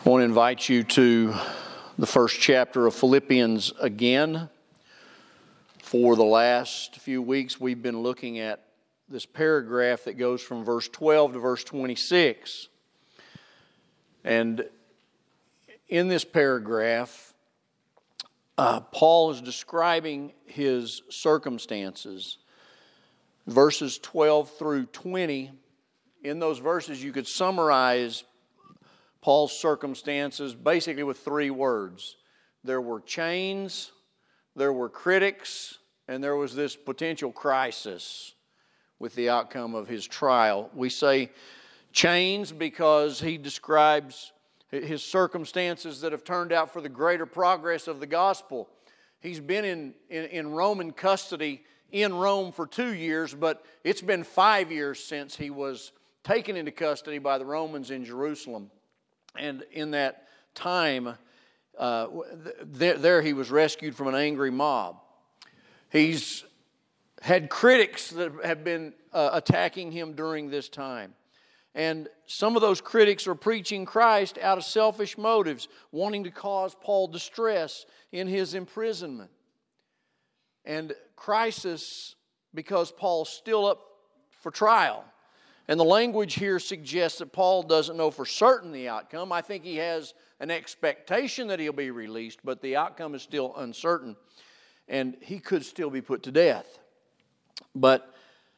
I want to invite you to the first chapter of Philippians again. For the last few weeks, we've been looking at this paragraph that goes from verse 12 to verse 26. And in this paragraph, Paul is describing his circumstances. Verses 12 through 20, in those verses you could summarize Paul's circumstances basically with three words. There were chains, there were critics, and there was this potential crisis with the outcome of his trial. We say chains because he describes his circumstances that have turned out for the greater progress of the gospel. He's been in Roman custody in Rome for 2 years, but it's been 5 years since he was taken into custody by the Romans in Jerusalem. And in that time, there he was rescued from an angry mob. He's had critics that have been attacking him during this time. And some of those critics are preaching Christ out of selfish motives, wanting to cause Paul distress in his imprisonment. And crisis because Paul's still up for trial. And the language here suggests that Paul doesn't know for certain the outcome. I think he has an expectation that he'll be released, but the outcome is still uncertain. And he could still be put to death. But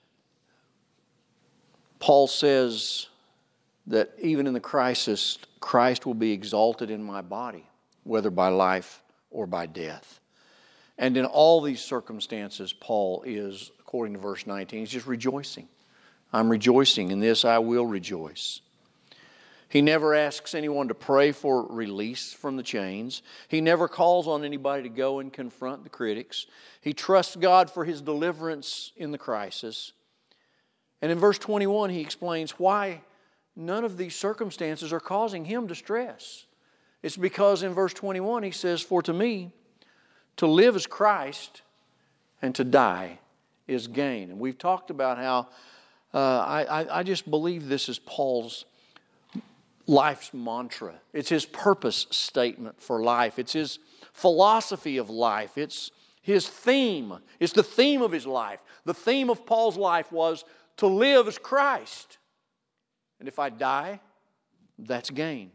Paul says that even in the crisis, Christ will be exalted in my body, whether by life or by death. And in all these circumstances, Paul is, according to verse 19, he's just rejoicing. I'm rejoicing. In this I will rejoice. He never asks anyone to pray for release from the chains. He never calls on anybody to go and confront the critics. He trusts God for his deliverance in the crisis. And in verse 21, he explains why none of these circumstances are causing him distress. It's because in verse 21 he says, "For to me, to live is Christ, and to die is gain." And we've talked about how I just believe this is Paul's life's mantra. It's his purpose statement for life. It's his philosophy of life. It's his theme. It's the theme of his life. The theme of Paul's life was to live as Christ. And if I die, that's gain.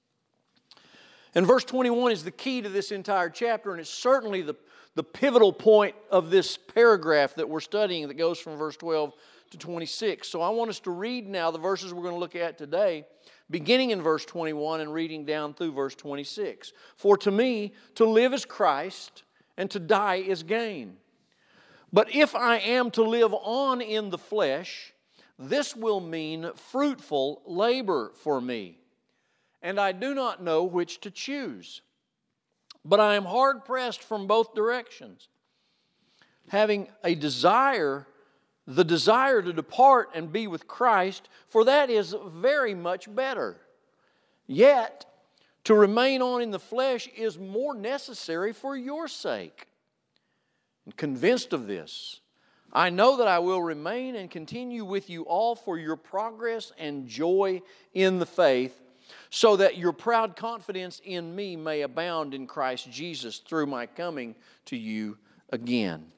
And verse 21 is the key to this entire chapter, and it's certainly the pivotal point of this paragraph that we're studying that goes from verse 12 to 26. So I want us to read now the verses we're going to look at today, beginning in verse 21 and reading down through verse 26. "For to me, to live is Christ, and to die is gain. But if I am to live on in the flesh, this will mean fruitful labor for me. And I do not know which to choose. But I am hard-pressed from both directions, having the desire to depart and be with Christ, for that is very much better. Yet, to remain on in the flesh is more necessary for your sake. And convinced of this, I know that I will remain and continue with you all for your progress and joy in the faith, so that your proud confidence in me may abound in Christ Jesus through my coming to you again."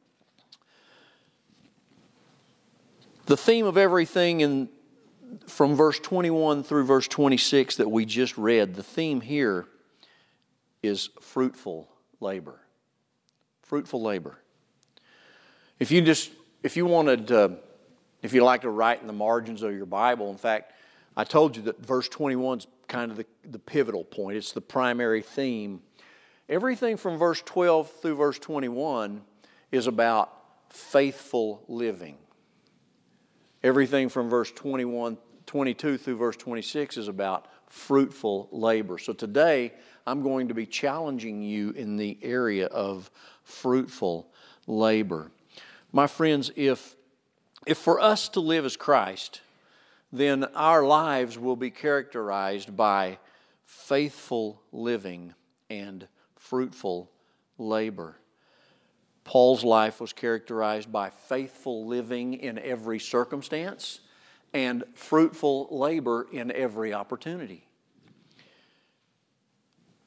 The theme of everything from verse 21 through verse 26 that we just read, the theme here is fruitful labor. Fruitful labor. If you like to write in the margins of your Bible, in fact, I told you that verse 21 is kind of the pivotal point. It's the primary theme. Everything from verse 12 through verse 21 is about faithful living. Everything from verse 22 through verse 26 is about fruitful labor. So today, I'm going to be challenging you in the area of fruitful labor. My friends, if for us to live as Christ, then our lives will be characterized by faithful living and fruitful labor. Paul's life was characterized by faithful living in every circumstance and fruitful labor in every opportunity.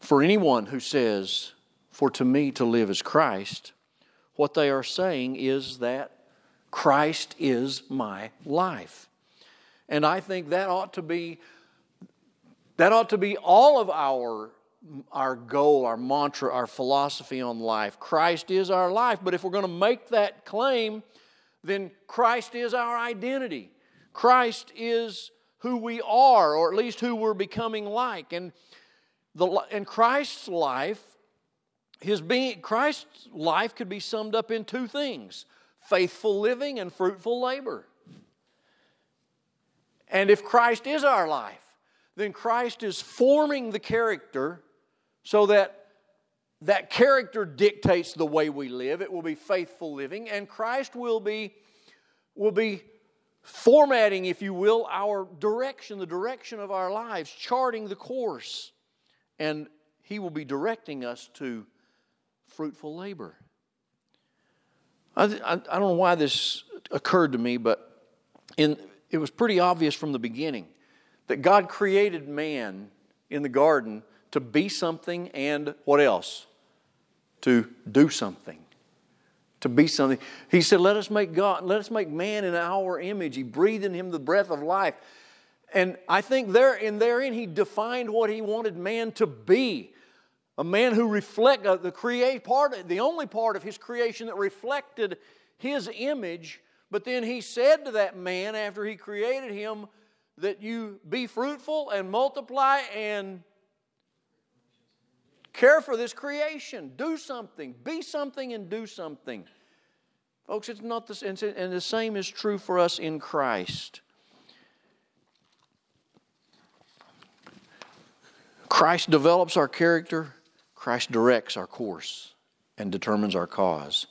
For anyone who says, "For to me to live is Christ," what they are saying is that Christ is my life. And I think that ought to be all of our goal, our mantra, our philosophy on life. Christ is our life. But if we're going to make that claim, then Christ is our identity. Christ is who we are, or at least who we're becoming like. And Christ's life, Christ's life could be summed up in two things: faithful living and fruitful labor. And if Christ is our life, then Christ is forming the character so that that character dictates the way we live. It will be faithful living, and Christ will be formatting, if you will, our direction, the direction of our lives, charting the course. And He will be directing us to fruitful labor. I don't know why this occurred to me, but it was pretty obvious from the beginning that God created man in the garden to be something, and what else? To do something. To be something. He said, let us make man in our image. He breathed in him the breath of life. And I think therein He defined what He wanted man to be. A man who reflected the only part of His creation that reflected His image. But then He said to that man after He created him that you be fruitful and multiply and care for this creation. Do something. Be something and do something. Folks, it's not this, and the same is true for us in Christ. Christ develops our character. Christ directs our course and determines our cause.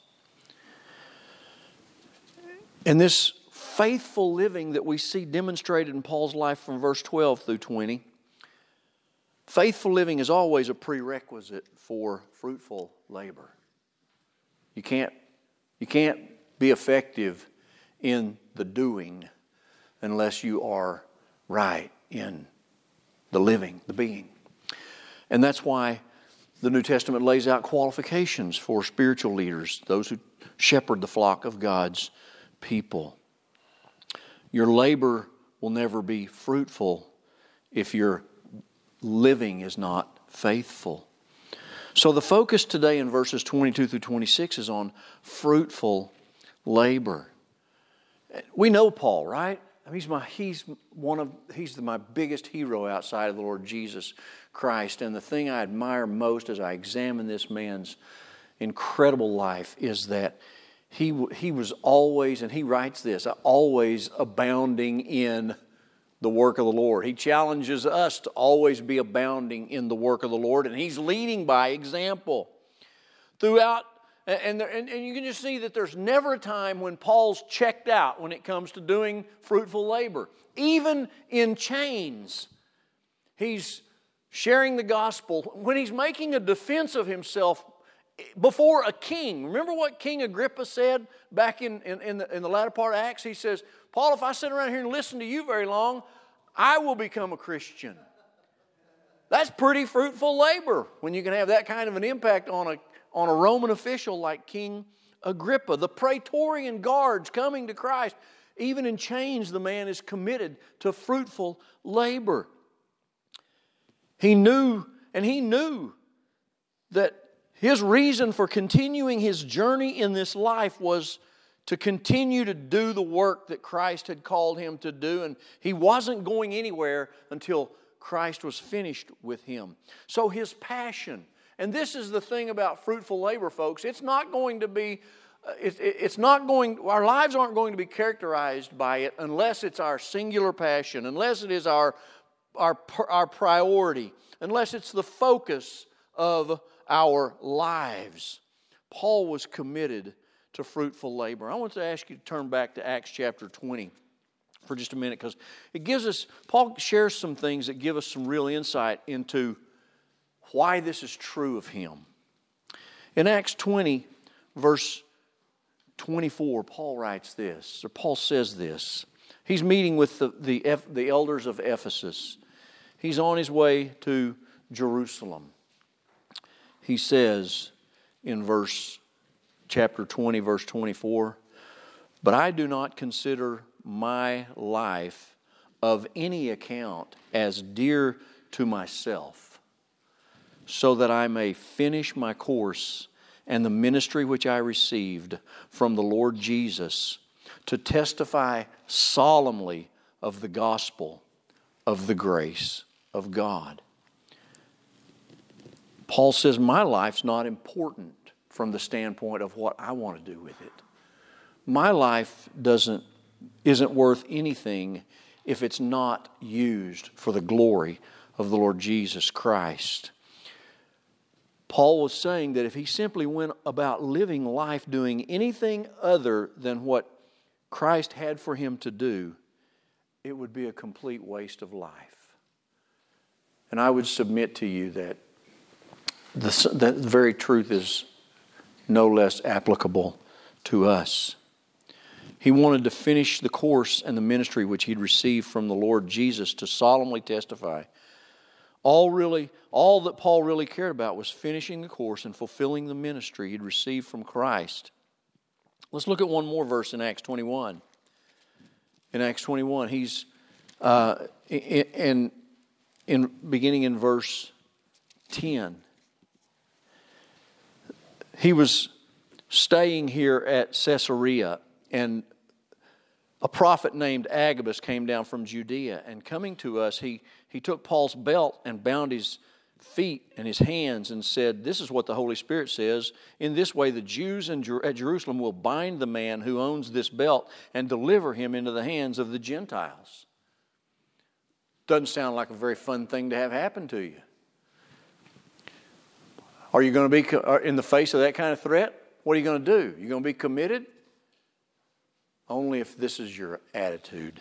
And this faithful living that we see demonstrated in Paul's life from verse 12 through 20, faithful living is always a prerequisite for fruitful labor. You can't be effective in the doing unless you are right in the living, the being. And that's why the New Testament lays out qualifications for spiritual leaders, those who shepherd the flock of God's people. Your labor will never be fruitful if your living is not faithful. So the focus today in verses 22 through 26 is on fruitful labor. We know Paul, right? He's my biggest hero outside of the Lord Jesus Christ. And the thing I admire most as I examine this man's incredible life is that he was always, and he writes this, always abounding in the work of the Lord. He challenges us to always be abounding in the work of the Lord, and he's leading by example. Throughout, and you can just see that there's never a time when Paul's checked out when it comes to doing fruitful labor. Even in chains, he's sharing the gospel. When he's making a defense of himself before a king. Remember what King Agrippa said back in the latter part of Acts? He says, Paul, if I sit around here and listen to you very long, I will become a Christian. That's pretty fruitful labor when you can have that kind of an impact on a Roman official like King Agrippa. The Praetorian guards coming to Christ. Even in chains, the man is committed to fruitful labor. He knew that his reason for continuing his journey in this life was to continue to do the work that Christ had called him to do, and he wasn't going anywhere until Christ was finished with him. So his passion, and this is the thing about fruitful labor, folks, our lives aren't going to be characterized by it unless it's our singular passion, unless it is our priority, unless it's the focus of our lives. Paul was committed to fruitful labor. I want to ask you to turn back to Acts chapter 20 for just a minute, because it gives us, Paul shares some things that give us some real insight into why this is true of him. In Acts 20, verse 24, Paul writes this, or Paul says this. He's meeting with the elders of Ephesus. He's on his way to Jerusalem. he says in chapter 20, verse 24, "But I do not consider my life of any account as dear to myself, so that I may finish my course and the ministry which I received from the Lord Jesus, to testify solemnly of the gospel of the grace of God." Paul says my life's not important from the standpoint of what I want to do with it. My life isn't worth anything if it's not used for the glory of the Lord Jesus Christ. Paul was saying that if he simply went about living life doing anything other than what Christ had for him to do, it would be a complete waste of life. And I would submit to you that that very truth is no less applicable to us. He wanted to finish the course and the ministry which he'd received from the Lord Jesus, to solemnly testify. All that Paul really cared about was finishing the course and fulfilling the ministry he'd received from Christ. Let's look at one more verse in Acts 21. In Acts 21, he's beginning in verse 10. He was staying here at Caesarea, and a prophet named Agabus came down from Judea, and coming to us, he took Paul's belt and bound his feet and his hands and said, "This is what the Holy Spirit says. In this way the Jews at Jerusalem will bind the man who owns this belt and deliver him into the hands of the Gentiles." Doesn't sound like a very fun thing to have happen to you. Are you going to be in the face of that kind of threat? What are you going to do? You're going to be committed? Only if this is your attitude.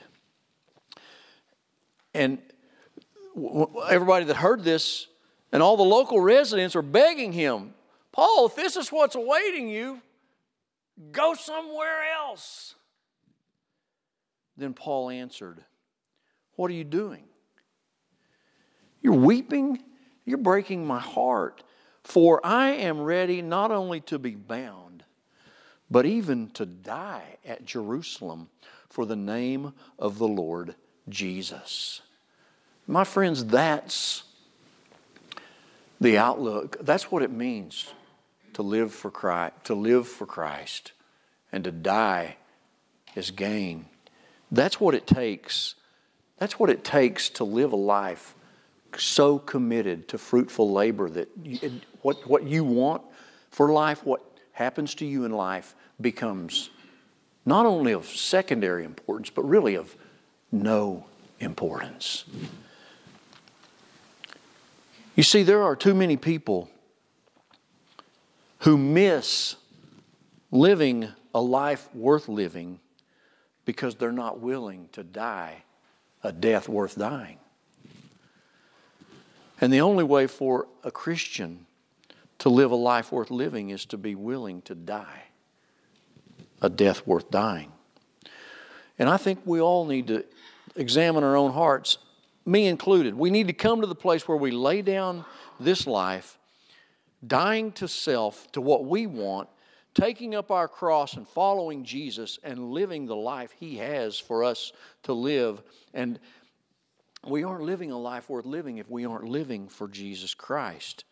And everybody that heard this, and all the local residents are begging him, "Paul, if this is what's awaiting you, go somewhere else." Then Paul answered, "What are you doing? You're weeping? You're breaking my heart. For I am ready not only to be bound, but even to die at Jerusalem for the name of the Lord Jesus." My friends, that's the outlook. That's what it means to live for Christ, and to die is gain. That's what it takes. That's what it takes to live a life so committed to fruitful labor that what you want for life, what happens to you in life, becomes not only of secondary importance, but really of no importance. You see, there are too many people who miss living a life worth living because they're not willing to die a death worth dying. And the only way for a Christian to live a life worth living is to be willing to die a death worth dying. And I think we all need to examine our own hearts, me included. We need to come to the place where we lay down this life, dying to self, to what we want, taking up our cross and following Jesus and living the life He has for us to live. And we aren't living a life worth living if we aren't living for Jesus Christ.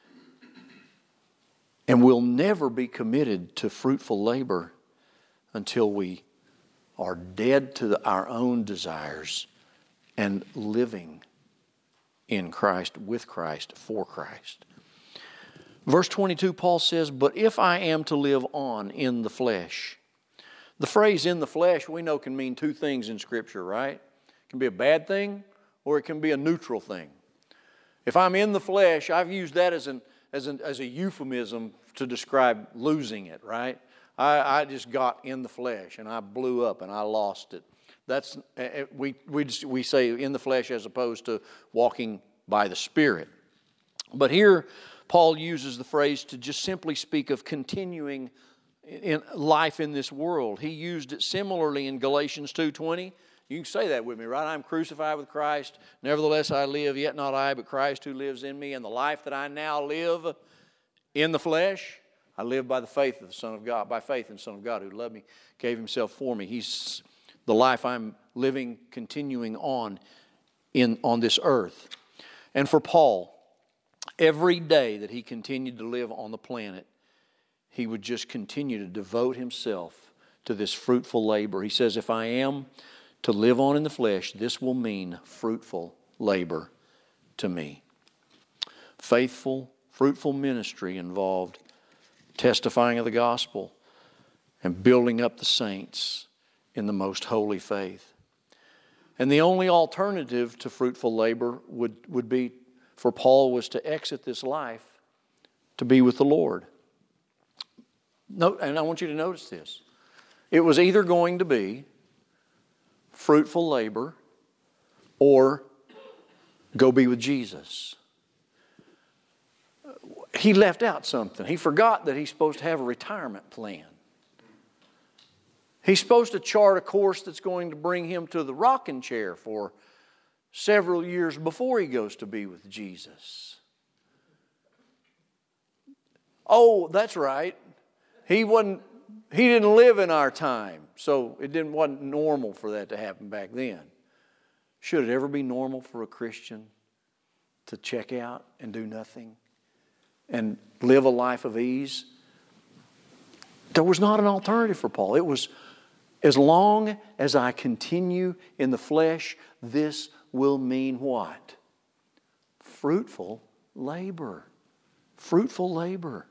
And we'll never be committed to fruitful labor until we are dead to our own desires and living in Christ, with Christ, for Christ. Verse 22, Paul says, "But if I am to live on in the flesh." The phrase "in the flesh" we know can mean two things in Scripture, right? It can be a bad thing or it can be a neutral thing. If I'm in the flesh, I've used that as a euphemism to describe losing it, right? I just got in the flesh and I blew up and I lost it. That's we say in the flesh as opposed to walking by the Spirit. But here Paul uses the phrase to just simply speak of continuing in life in this world. He used it similarly in Galatians 2:20. You can say that with me, right? "I'm crucified with Christ. Nevertheless I live, yet not I, but Christ who lives in me. And the life that I now live in the flesh, I live by the faith of the Son of God, by faith in the Son of God who loved me, gave himself for me. He's the life I'm living, continuing on this earth. And for Paul, every day that he continued to live on the planet, he would just continue to devote himself to this fruitful labor. He says, if I am to live on in the flesh, this will mean fruitful labor to me. Fruitful ministry involved testifying of the gospel and building up the saints in the most holy faith. And the only alternative to fruitful labor would be, for Paul, was to exit this life to be with the Lord. And I want you to notice this. It was either going to be fruitful labor or go be with Jesus. He left out something. He forgot that he's supposed to have a retirement plan. He's supposed to chart a course that's going to bring him to the rocking chair for several years before he goes to be with Jesus. Oh, that's right. He didn't live in our time, so wasn't normal for that to happen back then. Should it ever be normal for a Christian to check out and do nothing and live a life of ease? There was not an alternative for Paul. It was, as long as I continue in the flesh, this will mean what? Fruitful labor. Fruitful labor.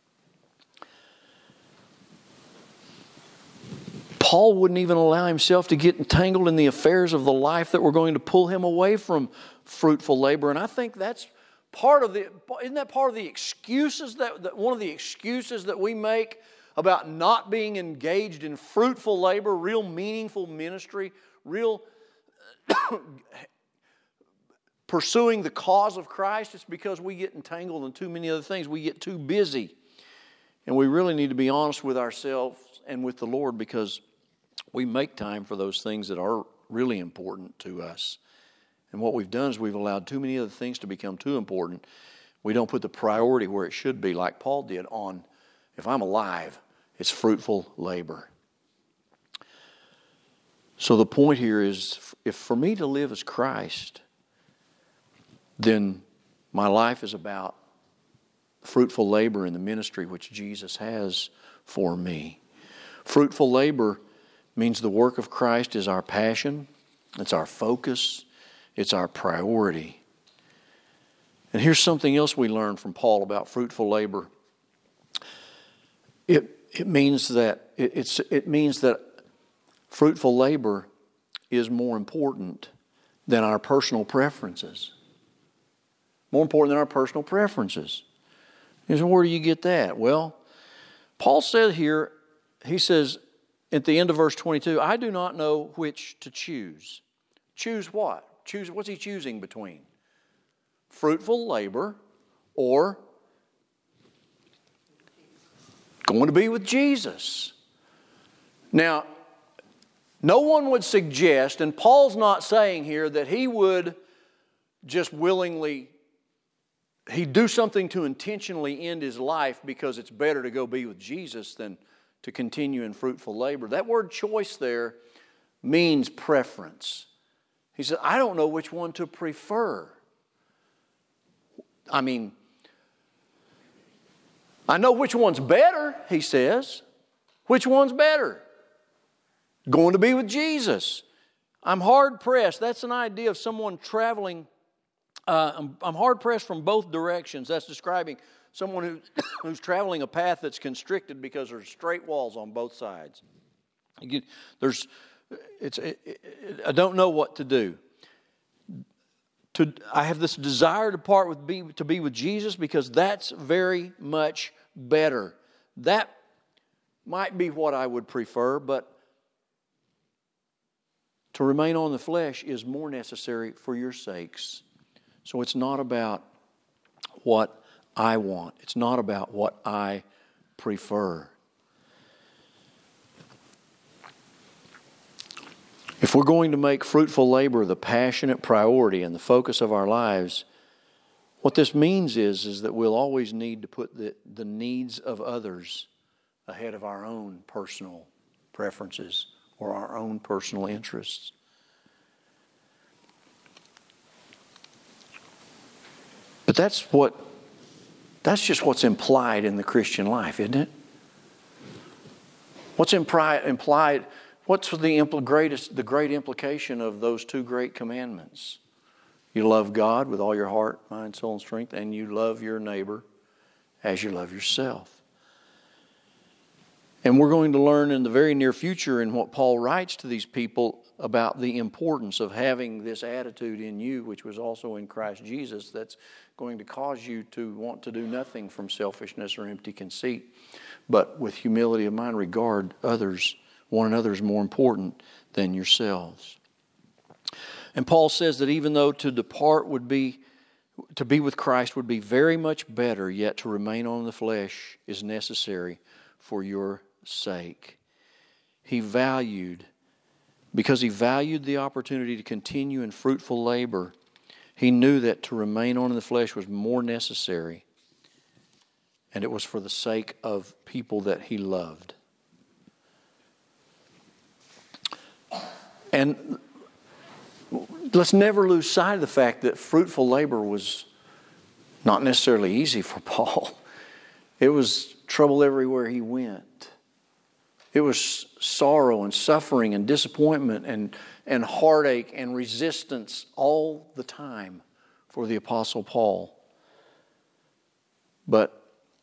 Paul wouldn't even allow himself to get entangled in the affairs of the life that were going to pull him away from fruitful labor. And I think that's isn't that part of the excuses that one of the excuses that we make about not being engaged in fruitful labor, real meaningful ministry, real pursuing the cause of Christ? It's because we get entangled in too many other things. We get too busy. And we really need to be honest with ourselves and with the Lord, because we make time for those things that are really important to us. And what we've done is we've allowed too many other things to become too important. We don't put the priority where it should be, like Paul did, on, if I'm alive, it's fruitful labor. So the point here is, if for me to live as Christ, then my life is about fruitful labor in the ministry which Jesus has for me. Fruitful labor means the work of Christ is our passion, it's our focus, it's our priority. And here's something else we learn from Paul about fruitful labor. It means that fruitful labor is more important than our personal preferences. More important than our personal preferences. So where do you get that? Well, Paul said here, he says at the end of verse 22, I do not know which to choose. Choose what? What's he choosing between? Fruitful labor or going to be with Jesus. Now, no one would suggest, and Paul's not saying here that he would just willingly, he'd do something to intentionally end his life because it's better to go be with Jesus than to continue in fruitful labor. That word choice there means preference. He said, I don't know which one to prefer. I mean, I know which one's better, he says. Which one's better? Going to be with Jesus. I'm hard-pressed. That's an idea of someone traveling. I'm hard-pressed from both directions. That's describing someone who's traveling a path that's constricted because there's straight walls on both sides. I don't know what to do. I have this desire to be with Jesus because that's very much better. That might be what I would prefer, but to remain on the flesh is more necessary for your sakes. So it's not about what I want. It's not about what I prefer. If we're going to make fruitful labor the passionate priority and the focus of our lives, What this means is that we'll always need to put the needs of others ahead of our own personal preferences or our own personal interests. But that's just what's implied in the Christian life, isn't it? What's implied? What's the great implication of those two great commandments? You love God with all your heart, mind, soul, and strength, and you love your neighbor as you love yourself. And we're going to learn in the very near future in what Paul writes to these people about the importance of having this attitude in you, which was also in Christ Jesus, that's going to cause you to want to do nothing from selfishness or empty conceit, but with humility of mind regard others, one another is more important than yourselves. And Paul says that even though to be with Christ would be very much better, yet to remain on the flesh is necessary for your sake. Because he valued the opportunity to continue in fruitful labor, he knew that to remain on in the flesh was more necessary, and it was for the sake of people that he loved. And let's never lose sight of the fact that fruitful labor was not necessarily easy for Paul. It was trouble everywhere he went. It was sorrow and suffering and disappointment and heartache and resistance all the time for the Apostle Paul. But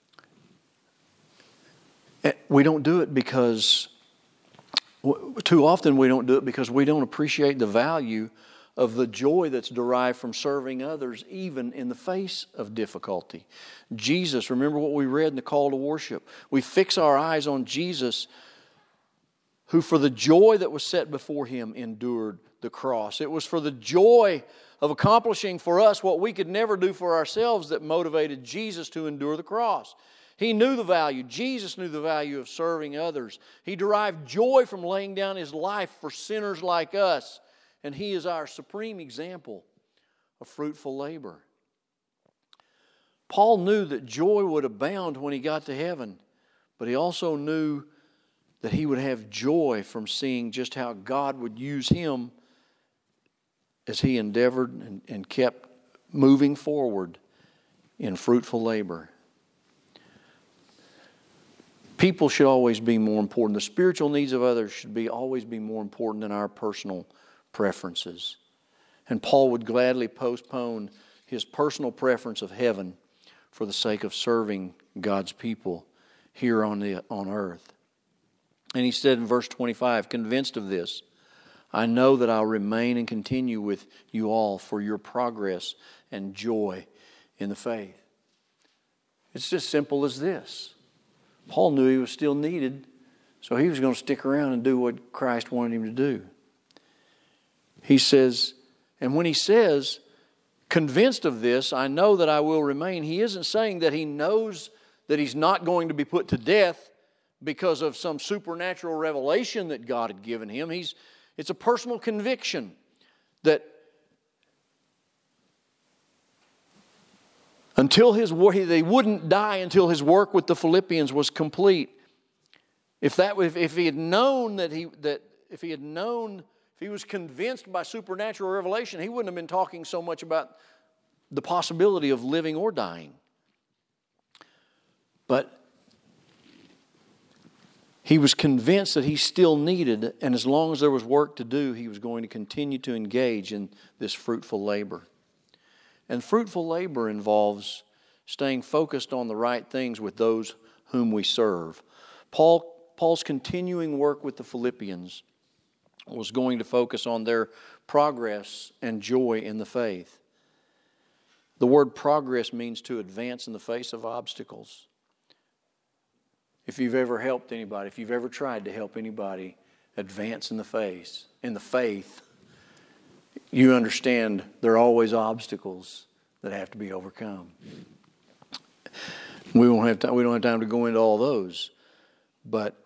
we don't do it because, too often we don't do it because we don't appreciate the value of the joy that's derived from serving others, even in the face of difficulty. Jesus, remember what we read in the call to worship. We fix our eyes on Jesus, who for the joy that was set before him endured the cross. It was for the joy of accomplishing for us what we could never do for ourselves that motivated Jesus to endure the cross. He knew the value. Jesus knew the value of serving others. He derived joy from laying down his life for sinners like us. And he is our supreme example of fruitful labor. Paul knew that joy would abound when he got to heaven, but he also knew that he would have joy from seeing just how God would use him as he endeavored and kept moving forward in fruitful labor. People should always be more important. The spiritual needs of others should always be more important than our personal preferences. And Paul would gladly postpone his personal preference of heaven for the sake of serving God's people here on earth. And he said in verse 25, convinced of this, I know that I'll remain and continue with you all for your progress and joy in the faith. It's just simple as this. Paul knew he was still needed, so he was going to stick around and do what Christ wanted him to do. He says, and when he says, convinced of this, I know that I will remain, he isn't saying that he knows that he's not going to be put to death because of some supernatural revelation that God had given him. It's a personal conviction that until they wouldn't die until his work with the Philippians was complete. If he had known if he was convinced by supernatural revelation, he wouldn't have been talking so much about the possibility of living or dying. But he was convinced that he still needed, and as long as there was work to do, he was going to continue to engage in this fruitful labor. And fruitful labor involves staying focused on the right things with those whom we serve. Paul's continuing work with the Philippians was going to focus on their progress and joy in the faith. The word progress means to advance in the face of obstacles. If you've ever helped anybody, if you've ever tried to help anybody advance in the faith, you understand there are always obstacles that have to be overcome. We don't have time to go into all those, but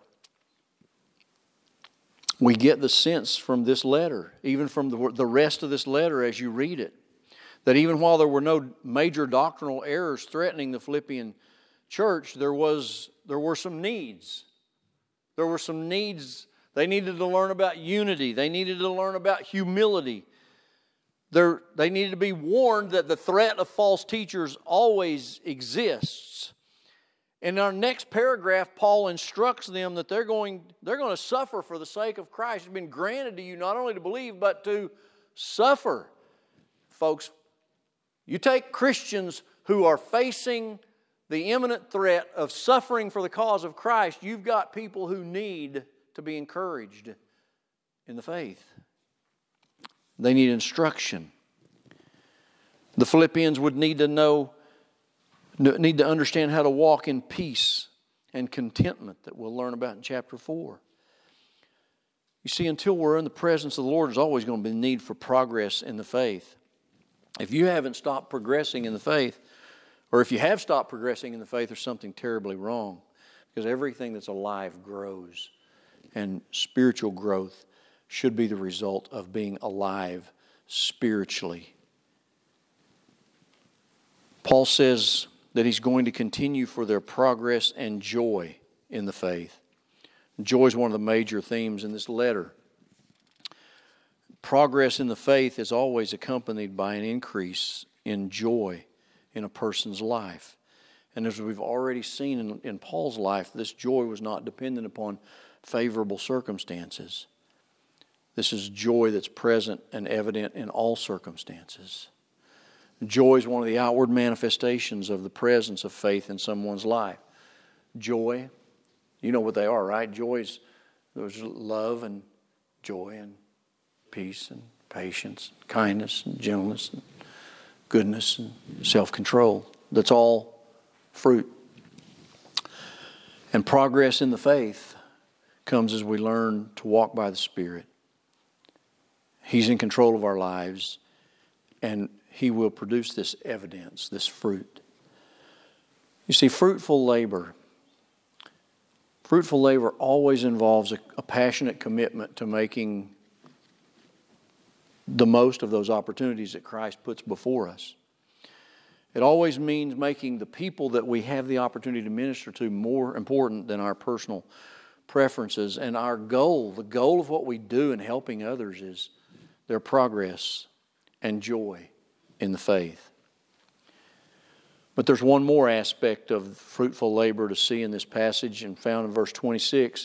we get the sense from this letter, even from the rest of this letter as you read it, That even while there were no major doctrinal errors threatening the Philippian church, there were some needs. There were some needs. They needed to learn about unity. They needed to learn about humility. They needed to be warned that the threat of false teachers always exists. In our next paragraph, Paul instructs them that they're going to suffer for the sake of Christ. It's been granted to you not only to believe, but to suffer. Folks, you take Christians who are facing the imminent threat of suffering for the cause of Christ, you've got people who need to be encouraged in the faith. They need instruction. The Philippians would need to understand how to walk in peace and contentment that we'll learn about in chapter 4. You see, until we're in the presence of the Lord, there's always going to be a need for progress in the faith. If you haven't stopped progressing in the faith, or if you have stopped progressing in the faith, there's something terribly wrong. Because everything that's alive grows. And spiritual growth should be the result of being alive spiritually. Paul says that he's going to continue for their progress and joy in the faith. Joy is one of the major themes in this letter. Progress in the faith is always accompanied by an increase in joy in a person's life. And as we've already seen in Paul's life, this joy was not dependent upon favorable circumstances. This is joy that's present and evident in all circumstances. Joy is one of the outward manifestations of the presence of faith in someone's life. Joy, you know what they are, right? There's love and joy and peace and patience, and kindness and gentleness and goodness and self-control. That's all fruit. And progress in the faith comes as we learn to walk by the Spirit. He's in control of our lives, and He will produce this evidence, this fruit. You see, fruitful labor always involves a passionate commitment to making the most of those opportunities that Christ puts before us. It always means making the people that we have the opportunity to minister to more important than our personal preferences. And our goal, the goal of what we do in helping others, is their progress and joy in the faith. But there's one more aspect of fruitful labor to see in this passage and found in verse 26.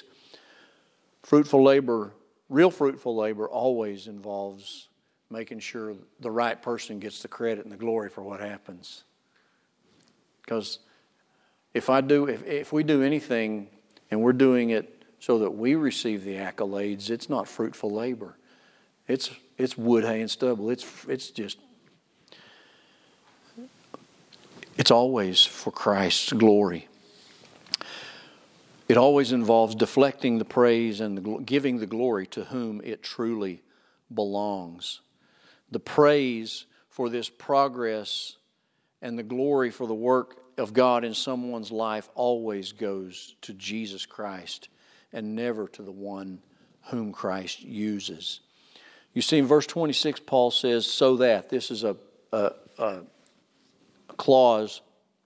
Real fruitful labor always involves making sure the right person gets the credit and the glory for what happens. Because if we do anything and we're doing it so that we receive the accolades, it's not fruitful labor. It's wood, hay, and stubble. It's always for Christ's glory. It always involves deflecting the praise and giving the glory to whom it truly belongs. The praise for this progress and the glory for the work of God in someone's life always goes to Jesus Christ and never to the one whom Christ uses. You see, in verse 26, Paul says, so that. This is a clause,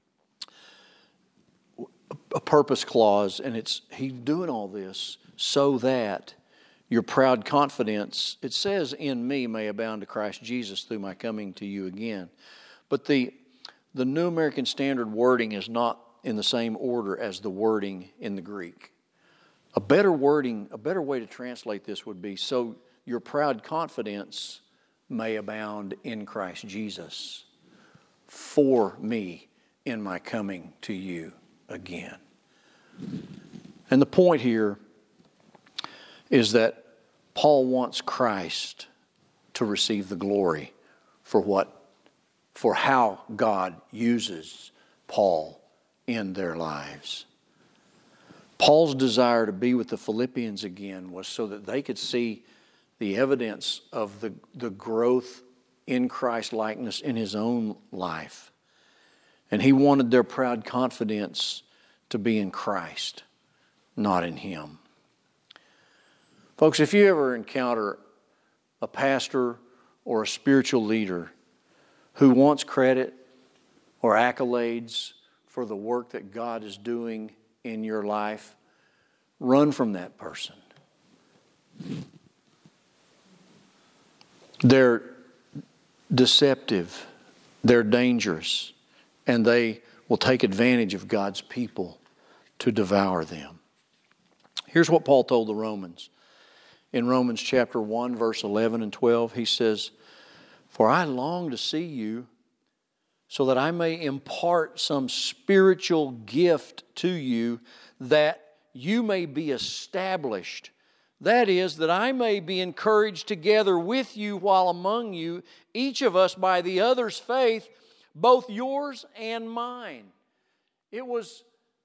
a purpose clause, and he's doing all this so that your proud confidence, it says, in me may abound to Christ Jesus through my coming to you again. But the New American Standard wording is not in the same order as the wording in the Greek. A better way to translate this would be, so your proud confidence may abound in Christ Jesus for me in my coming to you again. And the point here is that Paul wants Christ to receive the glory for how God uses Paul in their lives. Paul's desire to be with the Philippians again was so that they could see the evidence of the growth in Christ likeness in his own life. And he wanted their proud confidence to be in Christ, not in him. Folks, if you ever encounter a pastor or a spiritual leader who wants credit or accolades for the work that God is doing in your life, run from that person. They're deceptive, they're dangerous, and they will take advantage of God's people to devour them. Here's what Paul told the Romans. In Romans chapter 1, verse 11 and 12, he says, "For I long to see you, so that I may impart some spiritual gift to you, that you may be established. That is, that I may be encouraged together with you while among you, each of us by the other's faith, both yours and mine." It was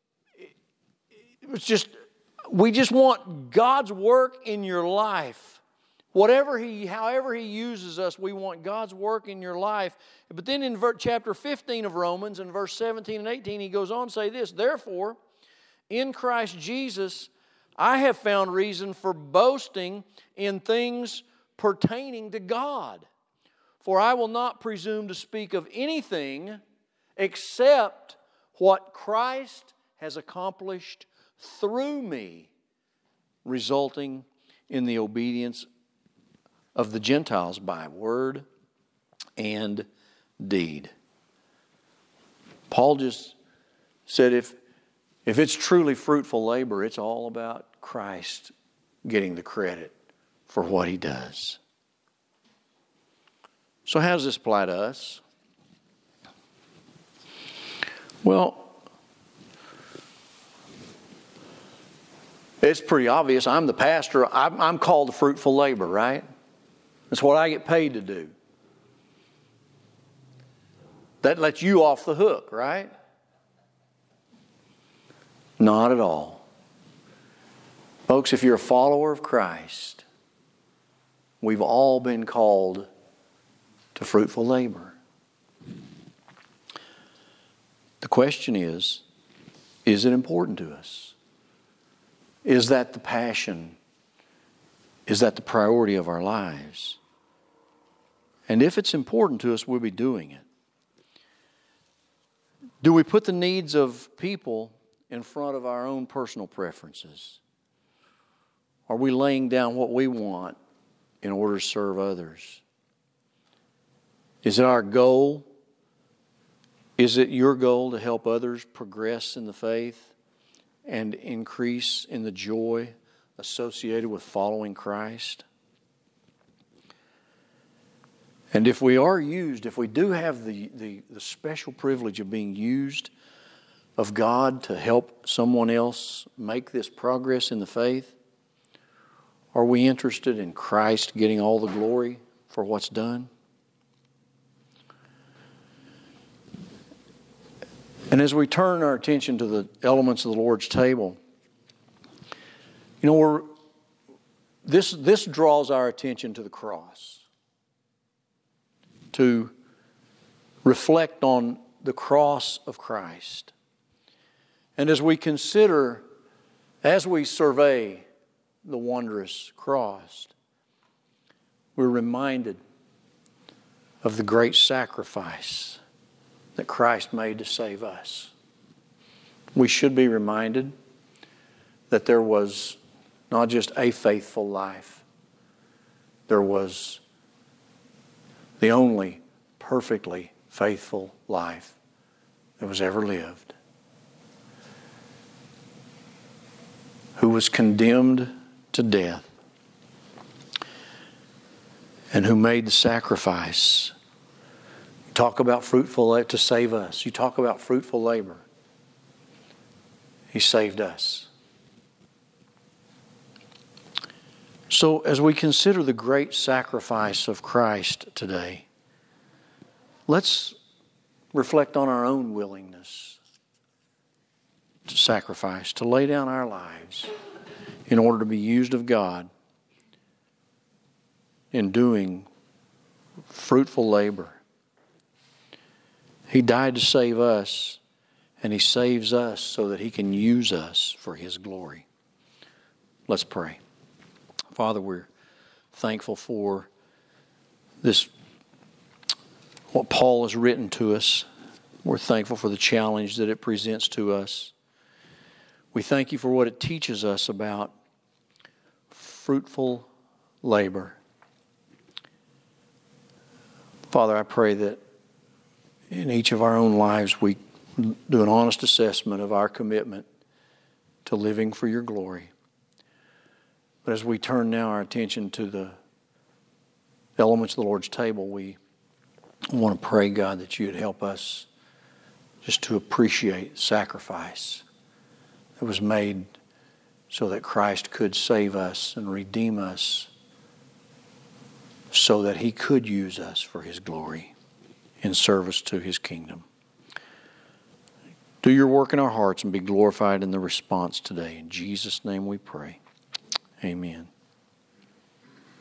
just, we just want God's work in your life. However He uses us, we want God's work in your life. But then in chapter 15 of Romans, in verse 17 and 18, he goes on to say this, "Therefore, in Christ Jesus, I have found reason for boasting in things pertaining to God. For I will not presume to speak of anything except what Christ has accomplished through me, resulting in the obedience of the Gentiles by word and deed." Paul just said if it's truly fruitful labor, it's all about Christ getting the credit for what He does. So how does this apply to us? Well, it's pretty obvious. I'm the pastor. I'm called to fruitful labor, right? That's what I get paid to do. That lets you off the hook, right? Not at all. Folks, if you're a follower of Christ, we've all been called to fruitful labor. The question is it important to us? Is that the passion? Is that the priority of our lives? And if it's important to us, we'll be doing it. Do we put the needs of people in front of our own personal preferences? Are we laying down what we want in order to serve others? Is it our goal? Is it your goal to help others progress in the faith and increase in the joy associated with following Christ? And if we are used, if we do have the special privilege of being used of God to help someone else make this progress in the faith, are we interested in Christ getting all the glory for what's done? And as we turn our attention to the elements of the Lord's table, this draws our attention to the cross, to reflect on the cross of Christ. And as we consider, as we survey the wondrous cross, we're reminded of the great sacrifice that Christ made to save us. We should be reminded that there was not just a faithful life, there was the only perfectly faithful life that was ever lived, who was condemned to death and who made the sacrifice. You talk about fruitful to save us. You talk about fruitful labor. He saved us. So as we consider the great sacrifice of Christ today, let's reflect on our own willingness to sacrifice, to lay down our lives in order to be used of God in doing fruitful labor. He died to save us, and He saves us so that He can use us for His glory. Let's pray. Father, we're thankful for this what Paul has written to us. We're thankful for the challenge that it presents to us. We thank you for what it teaches us about fruitful labor. Father, I pray that in each of our own lives we do an honest assessment of our commitment to living for your glory. But as we turn now our attention to the elements of the Lord's table, we want to pray, God, that you would help us just to appreciate sacrifice that was made so that Christ could save us and redeem us so that he could use us for his glory in service to his kingdom. Do your work in our hearts and be glorified in the response today. In Jesus' name we pray. Amen.